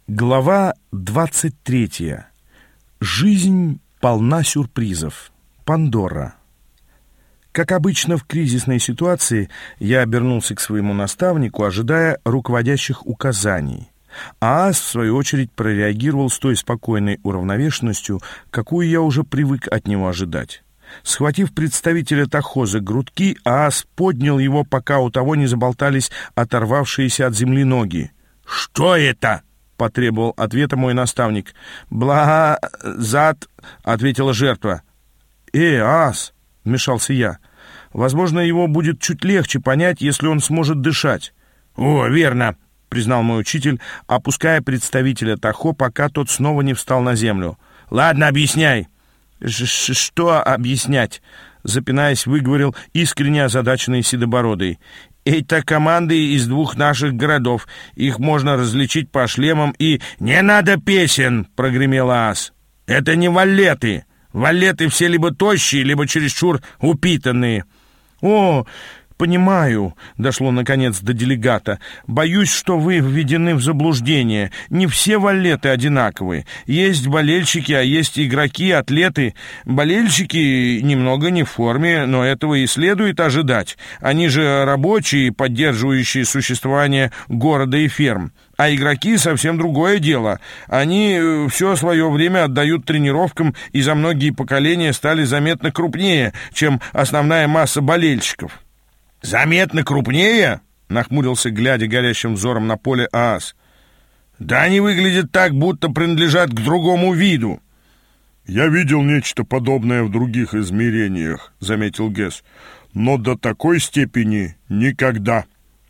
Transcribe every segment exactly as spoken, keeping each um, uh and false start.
Глава двадцать третья. Жизнь полна сюрпризов. Пандора. Как обычно в кризисной ситуации, я обернулся к своему наставнику, ожидая руководящих указаний. Аас, в свою очередь, прореагировал с той спокойной уравновешенностью, какую я уже привык от него ожидать. Схватив представителя Тахо за грудки, Аас поднял его, пока у того не заболтались оторвавшиеся от земли ноги. «Что это?» — потребовал ответа мой наставник. «Бла... зад...» — ответила жертва. «Э, Аас!» — вмешался я. «Возможно, его будет чуть легче понять, если он сможет дышать». «О, верно!» — признал мой учитель, опуская представителя Тахо, пока тот снова не встал на землю. «Ладно, объясняй». «Что объяснять?» — запинаясь, выговорил искренне озадаченный седобородый. «Это команды из двух наших городов. Их можно различить по шлемам и...» «Не надо песен!» — прогремел Аас. «Это не валлеты. Валлеты все либо тощие, либо чересчур упитанные». «О, понимаю», — дошло наконец до делегата. «Боюсь, что вы введены в заблуждение. Не все валлеты одинаковые. Есть болельщики, а есть игроки, атлеты. Болельщики немного не в форме, но этого и следует ожидать. Они же рабочие, поддерживающие существование города и ферм. А игроки — совсем другое дело. Они все свое время отдают тренировкам и за многие поколения стали заметно крупнее, чем основная масса болельщиков». «Заметно крупнее?» — нахмурился, глядя горящим взором на поле Аас. «Да они выглядят так, будто принадлежат к другому виду». «Я видел нечто подобное в других измерениях», — заметил Гесс. «Но до такой степени никогда».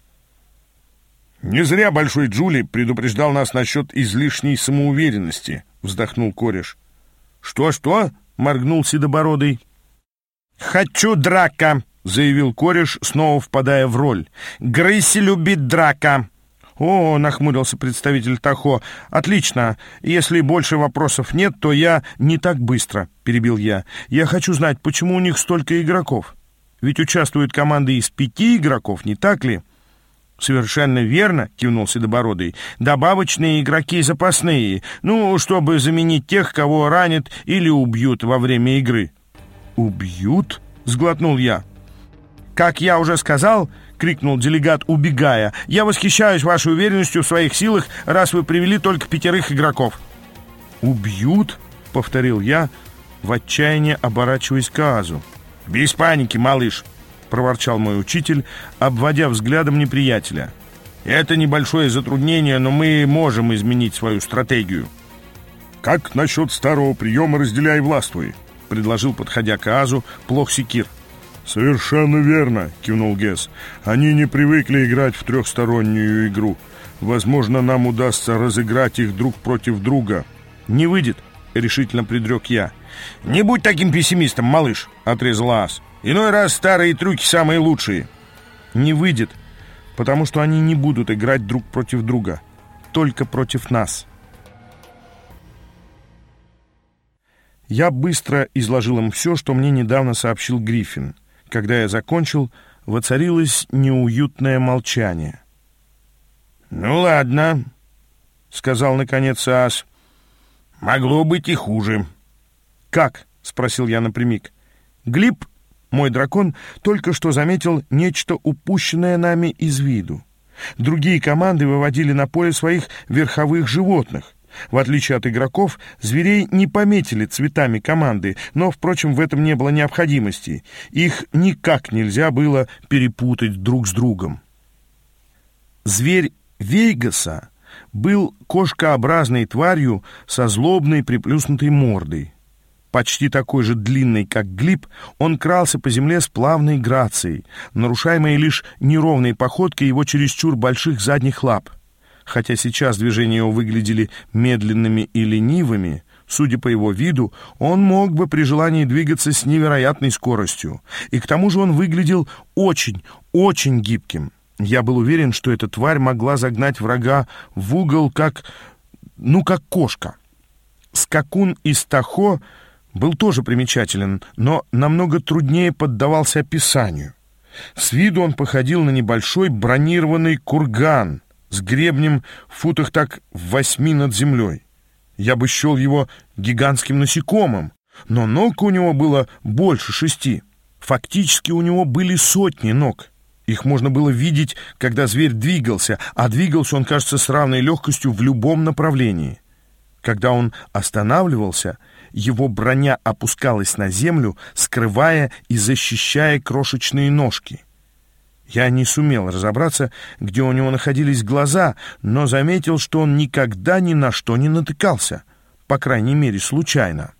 «Не зря Большой Джули предупреждал нас насчет излишней самоуверенности», — вздохнул кореш. «Что-что?» — моргнул седобородый. «Хочу драка», — заявил кореш, снова впадая в роль. «Грейси любит драка». «О», — нахмурился представитель Тахо, — «отлично. Если больше вопросов нет, то я не так быстро», — перебил я. «Я хочу знать, почему у них столько игроков? Ведь участвуют команды из пяти игроков, не так ли?» «Совершенно верно», — кивнул седобородый. «Добавочные игроки запасные, ну, чтобы заменить тех, кого ранят или убьют во время игры». «Убьют?» — сглотнул я. «Как я уже сказал», — крикнул делегат, убегая, — «я восхищаюсь вашей уверенностью в своих силах, раз вы привели только пятерых игроков». «Убьют?» — повторил я, в отчаянии оборачиваясь к Аазу. «Без паники, малыш», — проворчал мой учитель, обводя взглядом неприятеля. «Это небольшое затруднение, но мы можем изменить свою стратегию». «Как насчет старого приема «разделяй и властвуй»?» — предложил, подходя к Аазу, Плохсикир. «Совершенно верно», — кивнул Гесс. «Они не привыкли играть в трехстороннюю игру. Возможно, нам удастся разыграть их друг против друга». «Не выйдет», — решительно предрек я. «Не будь таким пессимистом, малыш», — отрезал Аас. «Иной раз старые трюки самые лучшие». «Не выйдет, потому что они не будут играть друг против друга, только против нас». Я быстро изложил им все, что мне недавно сообщил Гриффин. Когда я закончил, воцарилось неуютное молчание. «Ну ладно», — сказал наконец Аас. «Могло быть и хуже». «Как?» — спросил я напрямик. «Глиб, мой дракон, только что заметил нечто, упущенное нами из виду. Другие команды выводили на поле своих верховых животных. В отличие от игроков, зверей не пометили цветами команды, но, впрочем, в этом не было необходимости. Их никак нельзя было перепутать друг с другом. Зверь Вейгаса был кошкообразной тварью со злобной приплюснутой мордой. Почти такой же длинный, как Глиб, он крался по земле с плавной грацией, нарушаемой лишь неровной походкой его чересчур больших задних лап. Хотя сейчас движения его выглядели медленными и ленивыми, судя по его виду, он мог бы при желании двигаться с невероятной скоростью. И к тому же он выглядел очень, очень гибким. Я был уверен, что эта тварь могла загнать врага в угол, как... ну, как кошка. Скакун из Тахо был тоже примечателен, но намного труднее поддавался описанию. С виду он походил на небольшой бронированный курган с гребнем в футах так в восьми над землей. Я бы счел его гигантским насекомым, но ног у него было больше шести. Фактически у него были сотни ног. Их можно было видеть, когда зверь двигался, а двигался он, кажется, с равной легкостью в любом направлении. Когда он останавливался, его броня опускалась на землю, скрывая и защищая крошечные ножки. Я не сумел разобраться, где у него находились глаза, но заметил, что он никогда ни на что не натыкался, по крайней мере, случайно.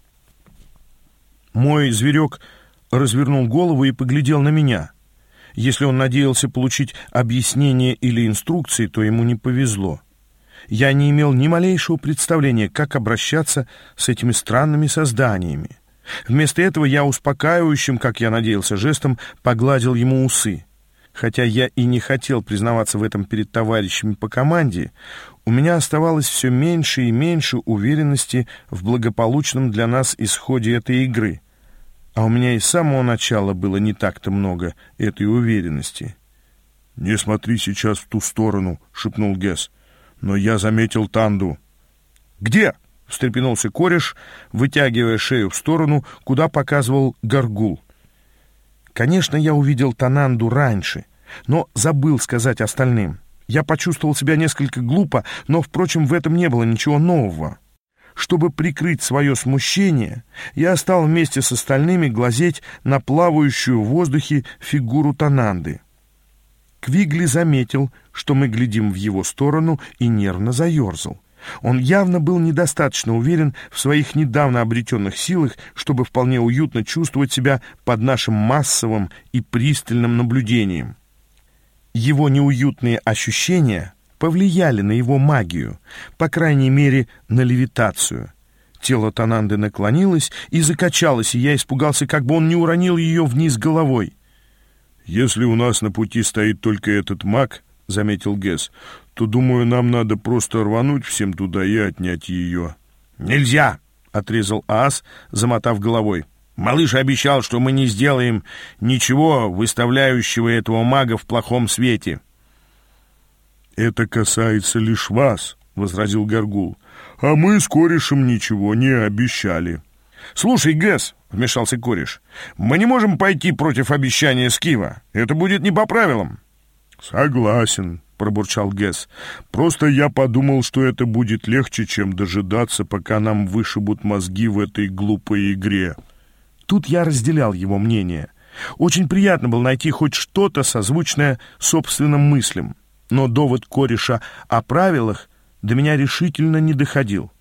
Мой зверек развернул голову и поглядел на меня. Если он надеялся получить объяснение или инструкции, то ему не повезло. Я не имел ни малейшего представления, как обращаться с этими странными созданиями. Вместо этого я успокаивающим, как я надеялся, жестом погладил ему усы. Хотя я и не хотел признаваться в этом перед товарищами по команде, у меня оставалось все меньше и меньше уверенности в благополучном для нас исходе этой игры. А у меня и с самого начала было не так-то много этой уверенности. «Не смотри сейчас в ту сторону», — шепнул Гесс. «Но я заметил Танду». «Где?» — встрепенулся кореш, вытягивая шею в сторону, куда показывал Гаргул. Конечно, я увидел Тананду раньше, но забыл сказать остальным. Я почувствовал себя несколько глупо, но, впрочем, в этом не было ничего нового. Чтобы прикрыть свое смущение, я стал вместе с остальными глазеть на плавающую в воздухе фигуру Тананды. Квигли заметил, что мы глядим в его сторону, и нервно заерзал. Он явно был недостаточно уверен в своих недавно обретенных силах, чтобы вполне уютно чувствовать себя под нашим массовым и пристальным наблюдением. Его неуютные ощущения повлияли на его магию, по крайней мере, на левитацию. Тело Тананды наклонилось и закачалось, и я испугался, как бы он не уронил ее вниз головой. «Если у нас на пути стоит только этот маг, — заметил Гесс, — то, думаю, нам надо просто рвануть всем туда и отнять ее». «Нельзя!» — отрезал Аас, замотав головой. «Малыш обещал, что мы не сделаем ничего, выставляющего этого мага в плохом свете». «Это касается лишь вас», — возразил Гаргул. «А мы с корешем ничего не обещали». «Слушай, Гесс», — вмешался кореш, — «мы не можем пойти против обещания Скива. Это будет не по правилам». «Согласен», — пробурчал Гесс. «Просто я подумал, что это будет легче, чем дожидаться, пока нам вышибут мозги в этой глупой игре». Тут я разделял его мнение. Очень приятно было найти хоть что-то созвучное собственным мыслям, но довод кореша о правилах до меня решительно не доходил.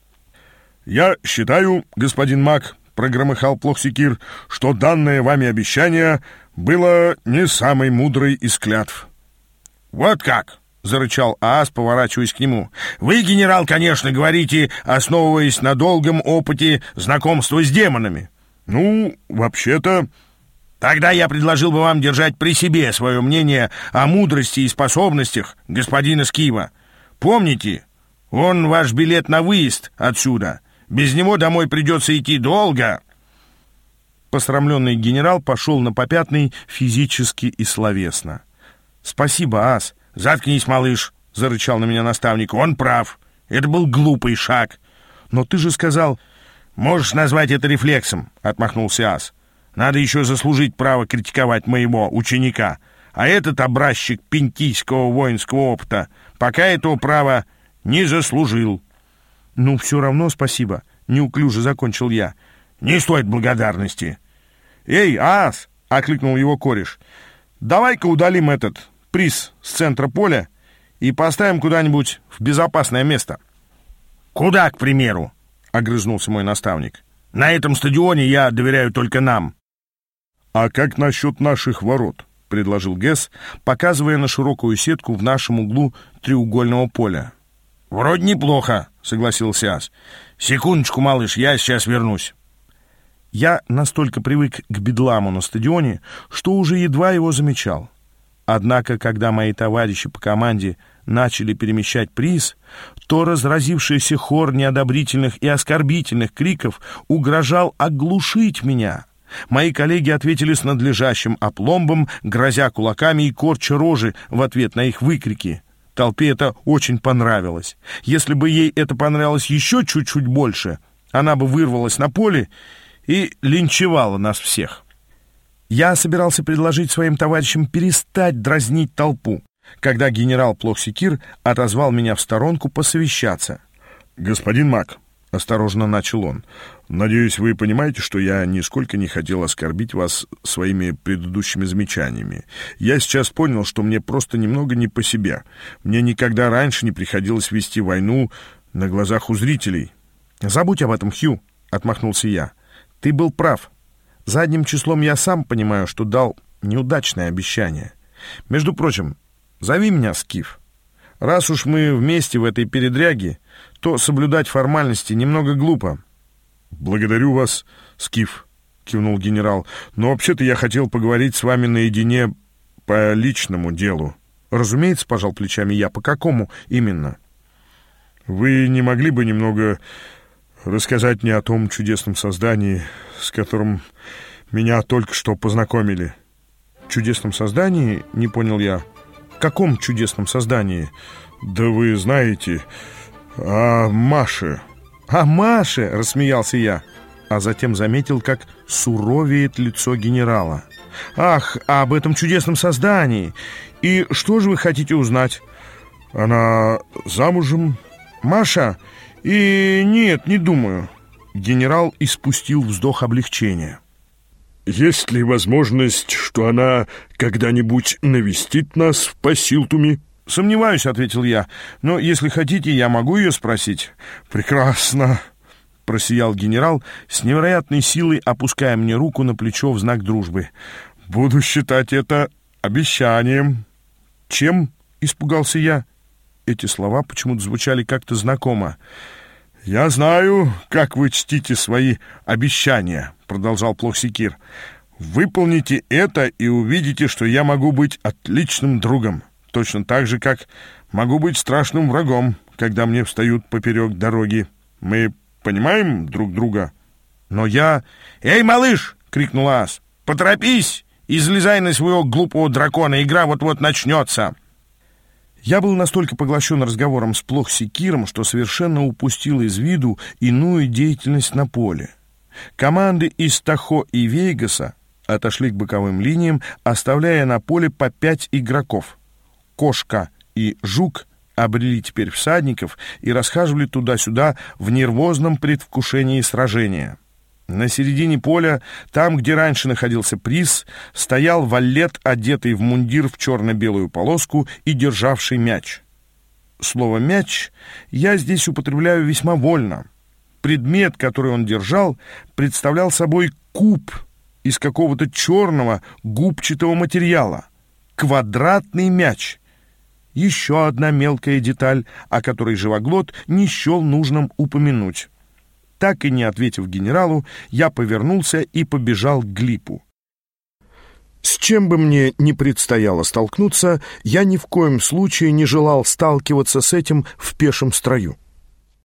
«Я считаю, господин маг, — прогромыхал Плохсикир, — что данное вами обещание было не самой мудрой из клятв». «Вот как!» — зарычал Аас, поворачиваясь к нему. «Вы, генерал, конечно, говорите, основываясь на долгом опыте знакомства с демонами». «Ну, вообще-то...» «Тогда я предложил бы вам держать при себе свое мнение о мудрости и способностях господина Скива. Помните, он ваш билет на выезд отсюда. Без него домой придется идти долго». Посрамленный генерал пошел на попятный физически и словесно. «Спасибо, Аас». «Заткнись, малыш», — зарычал на меня наставник. «Он прав. Это был глупый шаг». «Но ты же сказал...» «Можешь назвать это рефлексом», — отмахнулся Аас. «Надо еще заслужить право критиковать моего ученика. А этот образчик пентийского воинского опыта пока этого права не заслужил». «Ну, все равно спасибо», — неуклюже закончил я. «Не стоит благодарности». «Эй, Аас!» — окликнул его кореш. «Давай-ка удалим этот приз с центра поля и поставим куда-нибудь в безопасное место». «Куда, к примеру?» — огрызнулся мой наставник. «На этом стадионе я доверяю только нам». «А как насчет наших ворот?» — предложил Гесс, показывая на широкую сетку в нашем углу треугольного поля. «Вроде неплохо», — согласился Ас. «Секундочку, малыш, я сейчас вернусь». Я настолько привык к бедламу на стадионе, что уже едва его замечал. Однако, когда мои товарищи по команде начали перемещать приз, то разразившийся хор неодобрительных и оскорбительных криков угрожал оглушить меня. Мои коллеги ответили с надлежащим опломбом, грозя кулаками и корча рожи в ответ на их выкрики. Толпе это очень понравилось. Если бы ей это понравилось еще чуть-чуть больше, она бы вырвалась на поле и линчевала нас всех. Я собирался предложить своим товарищам перестать дразнить толпу, когда генерал Плохсикир отозвал меня в сторонку посовещаться. «Господин Мак», — осторожно начал он, — «надеюсь, вы понимаете, что я нисколько не хотел оскорбить вас своими предыдущими замечаниями. Я сейчас понял, что мне просто немного не по себе. Мне никогда раньше не приходилось вести войну на глазах у зрителей». «Забудь об этом, Хью», — отмахнулся я. «Ты был прав. Задним числом я сам понимаю, что дал неудачное обещание. Между прочим, зови меня Скиф. Раз уж мы вместе в этой передряге, то соблюдать формальности немного глупо». «Благодарю вас, Скиф», — кивнул генерал. «Но вообще-то я хотел поговорить с вами наедине по личному делу». «Разумеется», — пожал плечами я. «По какому именно?» «Вы не могли бы немного рассказать мне о том чудесном создании, с которым меня только что познакомили?» «Чудесном создании?» — не понял я. «Каком чудесном создании?» «Да вы знаете, о Маше». «О Маше!» — рассмеялся я, а затем заметил, как суровеет лицо генерала. «Ах, об этом чудесном создании! И что же вы хотите узнать?» «Она замужем?» «Маша? И нет, не думаю». Генерал испустил вздох облегчения. «Есть ли возможность, что она когда-нибудь навестит нас в Пасилтуме?» «Сомневаюсь», — ответил я. «Но если хотите, я могу ее спросить». «Прекрасно», — просиял генерал, с невероятной силой опуская мне руку на плечо в знак дружбы. «Буду считать это обещанием». «Чем?» — испугался я. Эти слова почему-то звучали как-то знакомо. «Я знаю, как вы чтите свои обещания», — продолжал Плохсикир. «Выполните это и увидите, что я могу быть отличным другом. Точно так же, как могу быть страшным врагом, когда мне встают поперек дороги. Мы понимаем друг друга?» «Но я...» «Эй, малыш!» — крикнул ас. «Поторопись и залезай на своего глупого дракона. Игра вот-вот начнется!» Я был настолько поглощен разговором с Плохсикиром, что совершенно упустил из виду иную деятельность на поле. Команды из Тахо и Вейгаса отошли к боковым линиям, оставляя на поле по пять игроков. Кошка и Жук обрели теперь всадников и расхаживали туда-сюда в нервозном предвкушении сражения. На середине поля, там, где раньше находился приз, стоял валет, одетый в мундир в черно-белую полоску и державший мяч. Слово «мяч» я здесь употребляю весьма вольно. Предмет, который он держал, представлял собой куб из какого-то черного губчатого материала. Квадратный мяч. Еще одна мелкая деталь, о которой Живоглот не счел нужным упомянуть. Так и не ответив генералу, я повернулся и побежал к Глипу. С чем бы мне ни предстояло столкнуться, я ни в коем случае не желал сталкиваться с этим в пешем строю.